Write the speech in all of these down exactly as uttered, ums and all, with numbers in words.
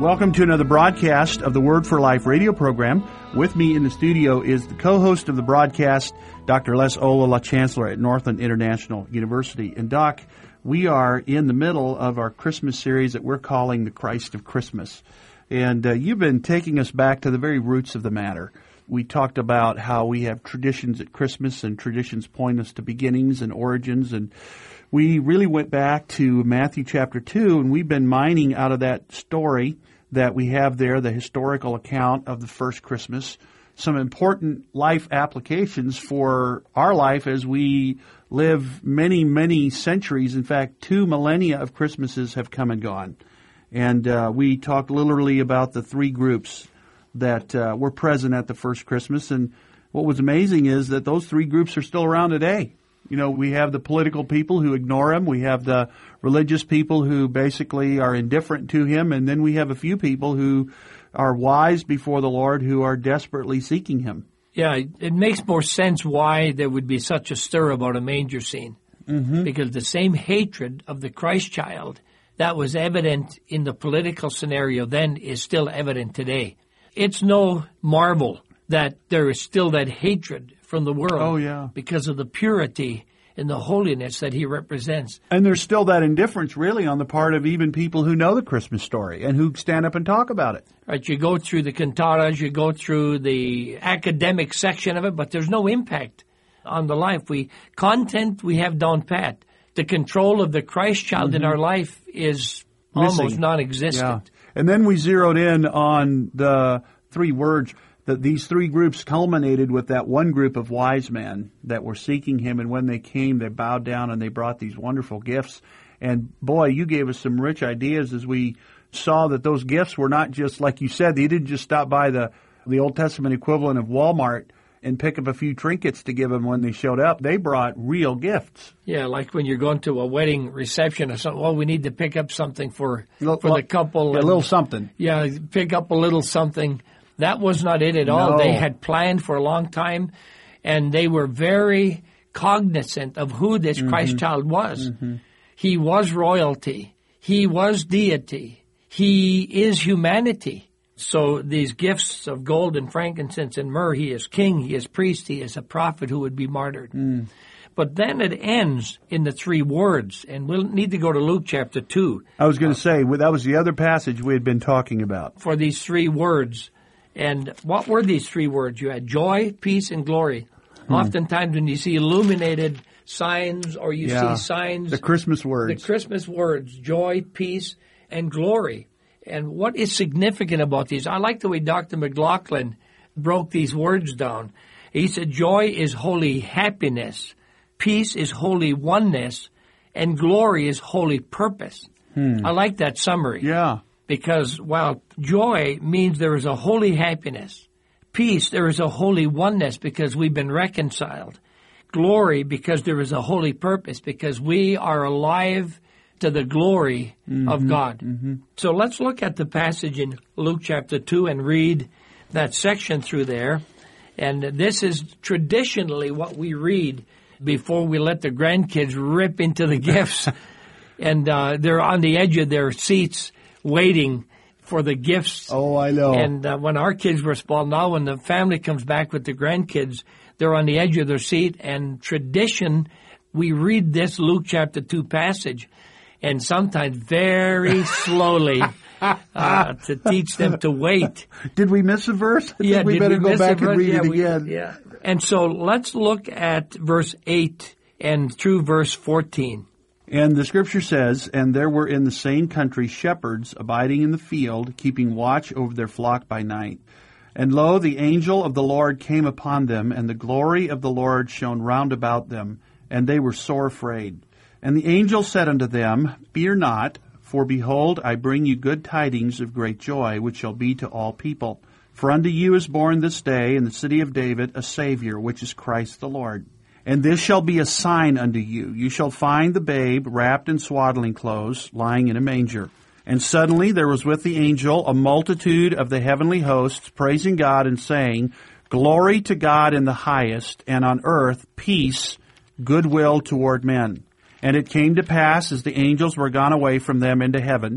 Welcome to another broadcast of the Word for Life radio program. With me in the studio is the co-host of the broadcast, Doctor Les Ola, La Chancellor at Northland International University. And Doc, we are in the middle of our Christmas series that we're calling The Christ of Christmas. And uh, you've been taking us back to the very roots of the matter. We talked about how we have traditions at Christmas, and traditions point us to beginnings and origins, and we really went back to Matthew chapter two, and we've been mining out of that story that we have there, the historical account of the first Christmas, some important life applications for our life as we live many, many centuries. In fact, two millennia of Christmases have come and gone. And uh, we talked literally about the three groups that uh, were present at the first Christmas. And what was amazing is that those three groups are still around today. You know, we have the political people who ignore him. We have the religious people who basically are indifferent to him. And then we have a few people who are wise before the Lord who are desperately seeking him. Yeah, it makes more sense why there would be such a stir about a manger scene. Mm-hmm. Because the same hatred of the Christ child that was evident in the political scenario then is still evident today. It's no marvel that there is still that hatred from the world. Oh, yeah. Because of the purity and the holiness that he represents. And there's still that indifference, really, on the part of even people who know the Christmas story and who stand up and talk about it. Right, you go through the cantatas, you go through the academic section of it, but there's no impact on the life. We content we have down pat. The control of the Christ child mm-hmm. in our life is Missing. almost non-existent. Yeah. And then we zeroed in on the three words that these three groups culminated with that one group of wise men that were seeking him, and when they came, they bowed down and they brought these wonderful gifts. And boy, you gave us some rich ideas as we saw that those gifts were not just, like you said, they didn't just stop by the, the Old Testament equivalent of Walmart and pick up a few trinkets to give them when they showed up. They brought real gifts. Yeah, like when you're going to a wedding reception or something. Well, we need to pick up something for, L- for l- the couple. A and, little something. Yeah, pick up a little something. That was not it at all. No. They had planned for a long time, and they were very cognizant of who this mm-hmm. Christ child was. Mm-hmm. He was royalty. He was deity. He is humanity. So these gifts of gold and frankincense and myrrh, he is king, he is priest, he is a prophet who would be martyred. Mm. But then it ends in the three words, and we'll need to go to Luke chapter two. I was going to uh, say, well, that was the other passage we had been talking about. For these three words. And what were these three words? You had joy, peace, and glory. Hmm. Oftentimes when you see illuminated signs or you yeah, see signs. The Christmas words. The Christmas words, joy, peace, and glory. And what is significant about these? I like the way Doctor McLaughlin broke these words down. He said joy is holy happiness, peace is holy oneness, and glory is holy purpose. Hmm. I like that summary. Yeah. Because while joy means there is a holy happiness, peace, there is a holy oneness because we've been reconciled, glory because there is a holy purpose because we are alive to the glory mm-hmm, of God. Mm-hmm. So let's look at the passage in Luke chapter two and read that section through there. And this is traditionally what we read before we let the grandkids rip into the gifts. And uh, they're on the edge of their seats waiting for the gifts. Oh, I know. And uh, when our kids were small, now when the family comes back with the grandkids, they're on the edge of their seat. And tradition, we read this Luke chapter two passage, and sometimes very slowly uh, to teach them to wait. Did we miss a verse? I yeah, think we better we go back and read yeah, it we, again. Yeah. And so let's look at verse eight and through verse fourteen. And the scripture says, and there were in the same country shepherds abiding in the field, keeping watch over their flock by night. And lo, the angel of the Lord came upon them, and the glory of the Lord shone round about them, and they were sore afraid. And the angel said unto them, Fear not, for behold, I bring you good tidings of great joy, which shall be to all people. For unto you is born this day in the city of David a Savior, which is Christ the Lord. And this shall be a sign unto you. You shall find the babe wrapped in swaddling clothes, lying in a manger. And suddenly there was with the angel a multitude of the heavenly hosts, praising God and saying, Glory to God in the highest, and on earth peace, goodwill toward men. And it came to pass, as the angels were gone away from them into heaven, the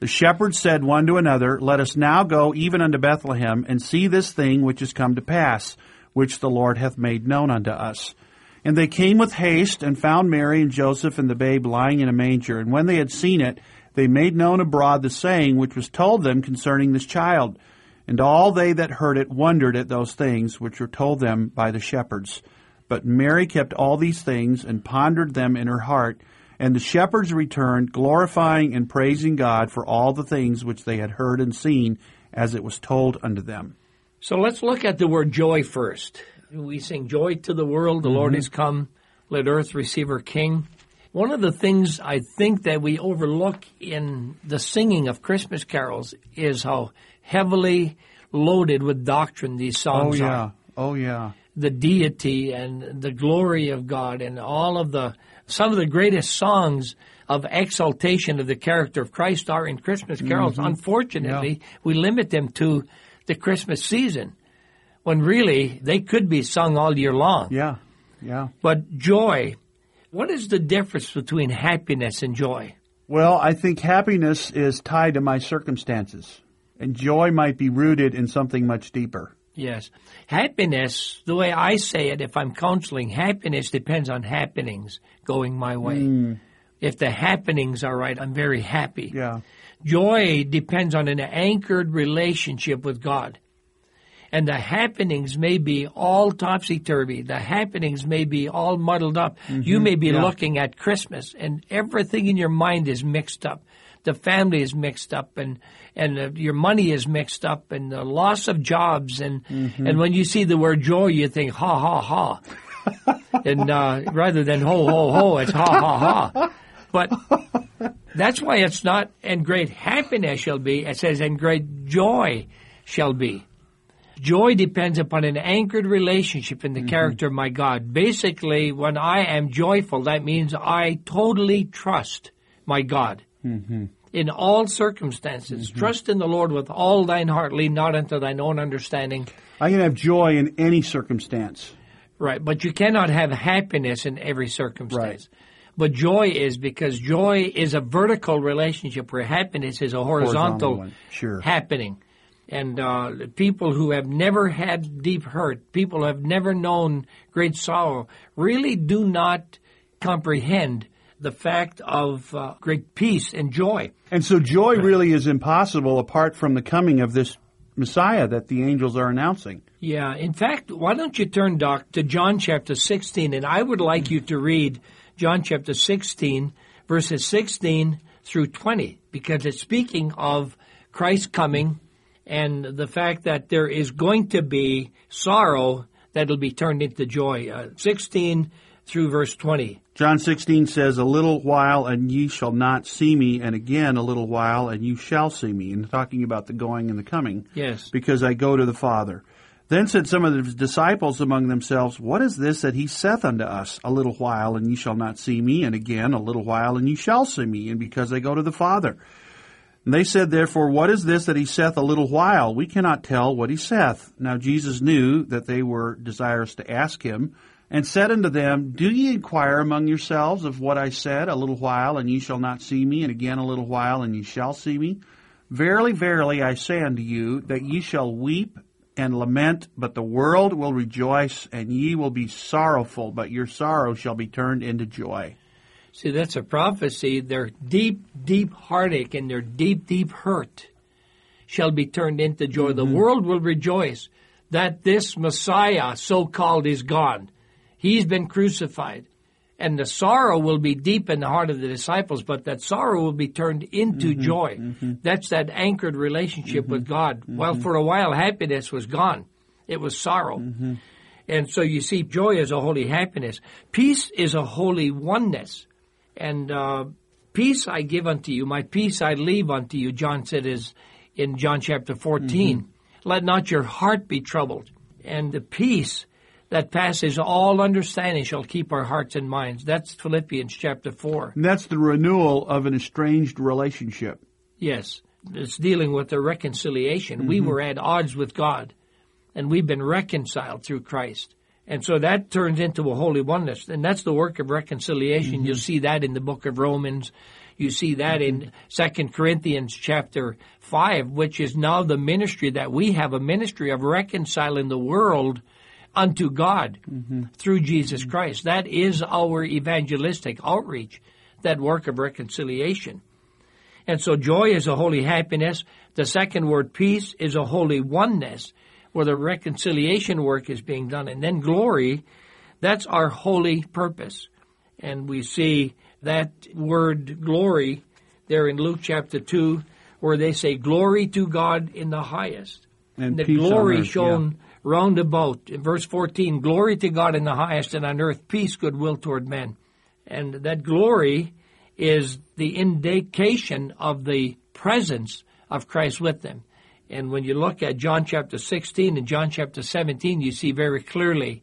The shepherds said one to another, Let us now go even unto Bethlehem, and see this thing which is come to pass, which the Lord hath made known unto us. And they came with haste, and found Mary and Joseph and the babe lying in a manger. And when they had seen it, they made known abroad the saying which was told them concerning this child. And all they that heard it wondered at those things which were told them by the shepherds. But Mary kept all these things, and pondered them in her heart. And the shepherds returned, glorifying and praising God for all the things which they had heard and seen, as it was told unto them. So let's look at the word joy first. We sing, Joy to the world, the mm-hmm. Lord is come, let earth receive her King. One of the things I think that we overlook in the singing of Christmas carols is how heavily loaded with doctrine these songs oh, yeah. are. Oh, yeah. The deity and the glory of God and all of the, some of the greatest songs of exaltation of the character of Christ are in Christmas carols. Mm-hmm. Unfortunately, yeah. we limit them to the Christmas season, when really they could be sung all year long. Yeah, yeah. But joy, what is the difference between happiness and joy? Well, I think happiness is tied to my circumstances, and joy might be rooted in something much deeper. Yes. Happiness, the way I say it, if I'm counseling, happiness depends on happenings going my way. Mm. If the happenings are right, I'm very happy. Yeah. Joy depends on an anchored relationship with God. And the happenings may be all topsy-turvy. The happenings may be all muddled up. Mm-hmm. You may be yeah. looking at Christmas, and everything in your mind is mixed up. The family is mixed up, and and uh, your money is mixed up, and the loss of jobs. And mm-hmm. and when you see the word joy, you think, ha, ha, ha. and uh, rather than ho, ho, ho, it's ha, ha, ha. But that's why it's not, and great happiness shall be. It says, and great joy shall be. Joy depends upon an anchored relationship in the mm-hmm. character of my God. Basically, when I am joyful, that means I totally trust my God. Mm-hmm. In all circumstances, mm-hmm. trust in the Lord with all thine heart, lean not unto thine own understanding. I can have joy in any circumstance. Right, but you cannot have happiness in every circumstance. Right. But joy is, because joy is a vertical relationship where happiness is a horizontal, horizontal sure. happening. And uh, people who have never had deep hurt, people who have never known great sorrow, really do not comprehend the fact of uh, great peace and joy. And so joy really is impossible apart from the coming of this Messiah that the angels are announcing. Yeah. In fact, why don't you turn, Doc, to John chapter sixteen, and I would like you to read John chapter sixteen, verses sixteen through twenty, because it's speaking of Christ coming and the fact that there is going to be sorrow that will be turned into joy. Uh, sixteen through verse twenty. John sixteen says, A little while, and ye shall not see me, and again a little while, and you shall see me. And talking about the going and the coming. Yes. Because I go to the Father. Then said some of the disciples among themselves, What is this that he saith unto us? A little while, and ye shall not see me, and again a little while, and ye shall see me, and because I go to the Father. And they said, Therefore, what is this that he saith a little while? We cannot tell what he saith. Now Jesus knew that they were desirous to ask him, and said unto them, Do ye inquire among yourselves of what I said, a little while, and ye shall not see me, and again a little while, and ye shall see me? Verily, verily, I say unto you, that ye shall weep and lament, but the world will rejoice, and ye will be sorrowful, but your sorrow shall be turned into joy. See, that's a prophecy. Their deep, deep heartache and their deep, deep hurt shall be turned into joy. Mm-hmm. The world will rejoice that this Messiah, so-called, is gone. He's been crucified. And the sorrow will be deep in the heart of the disciples, but that sorrow will be turned into mm-hmm, joy. Mm-hmm. That's that anchored relationship mm-hmm, with God. Mm-hmm. Well, for a while, happiness was gone. It was sorrow. Mm-hmm. And so you see, joy is a holy happiness. Peace is a holy oneness. And uh, peace I give unto you, my peace I leave unto you, John said is in John chapter fourteen. Mm-hmm. Let not your heart be troubled. And the peace that passes all understanding shall keep our hearts and minds. That's Philippians chapter four. And that's the renewal of an estranged relationship. Yes. It's dealing with the reconciliation. Mm-hmm. We were at odds with God, and we've been reconciled through Christ. And so that turns into a holy oneness. And that's the work of reconciliation. Mm-hmm. You'll see that in the book of Romans. You see that in Second Corinthians chapter five, which is now the ministry that we have, a ministry of reconciling the world unto God mm-hmm. through Jesus mm-hmm. Christ. That is our evangelistic outreach, that work of reconciliation. And so joy is a holy happiness. The second word, peace, is a holy oneness, where the reconciliation work is being done. And then glory, that's our holy purpose. And we see that word glory there in Luke chapter two, where they say, glory to God in the highest. And the peace glory on earth, shown yeah. round about. In verse fourteen, glory to God in the highest, and on earth peace, goodwill toward men. And that glory is the indication of the presence of Christ with them. And when you look at John chapter sixteen and John chapter seventeen, you see very clearly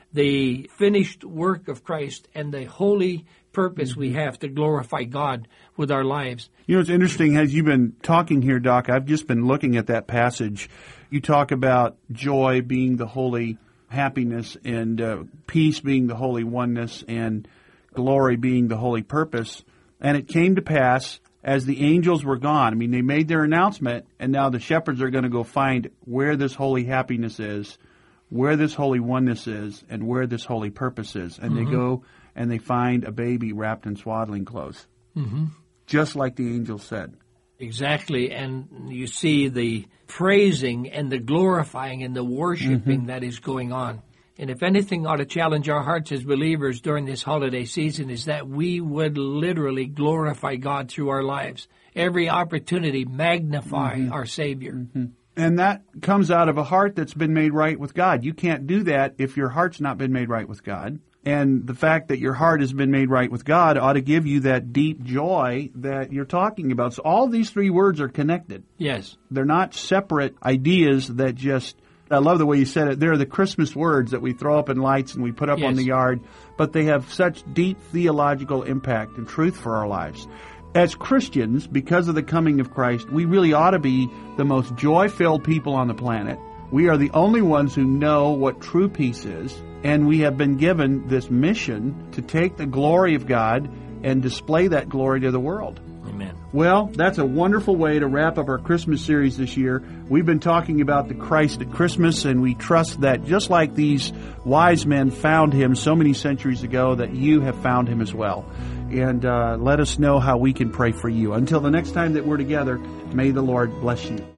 the finished work of Christ and the holy purpose we have to glorify God with our lives. You know, it's interesting, as you've been talking here, Doc, I've just been looking at that passage. You talk about joy being the holy happiness, and uh, peace being the holy oneness, and glory being the holy purpose. And it came to pass as the angels were gone. I mean, they made their announcement, and now the shepherds are going to go find where this holy happiness is, where this holy oneness is, and where this holy purpose is. And mm-hmm. they go and they find a baby wrapped in swaddling clothes, mm-hmm. just like the angels said. Exactly, and you see the praising and the glorifying and the worshiping mm-hmm. that is going on. And if anything ought to challenge our hearts as believers during this holiday season, is that we would literally glorify God through our lives. Every opportunity, magnify mm-hmm. our Savior. Mm-hmm. And that comes out of a heart that's been made right with God. You can't do that if your heart's not been made right with God. And the fact that your heart has been made right with God ought to give you that deep joy that you're talking about. So all these three words are connected. Yes. They're not separate ideas that just... I love the way you said it. They're the Christmas words that we throw up in lights and we put up yes. on the yard, but they have such deep theological impact and truth for our lives. As Christians, because of the coming of Christ, we really ought to be the most joy-filled people on the planet. We are the only ones who know what true peace is, and we have been given this mission to take the glory of God and display that glory to the world. Amen. Well, that's a wonderful way to wrap up our Christmas series this year. We've been talking about the Christ at Christmas, and we trust that just like these wise men found Him so many centuries ago, that you have found Him as well. And uh, let us know how we can pray for you. Until the next time that we're together, may the Lord bless you.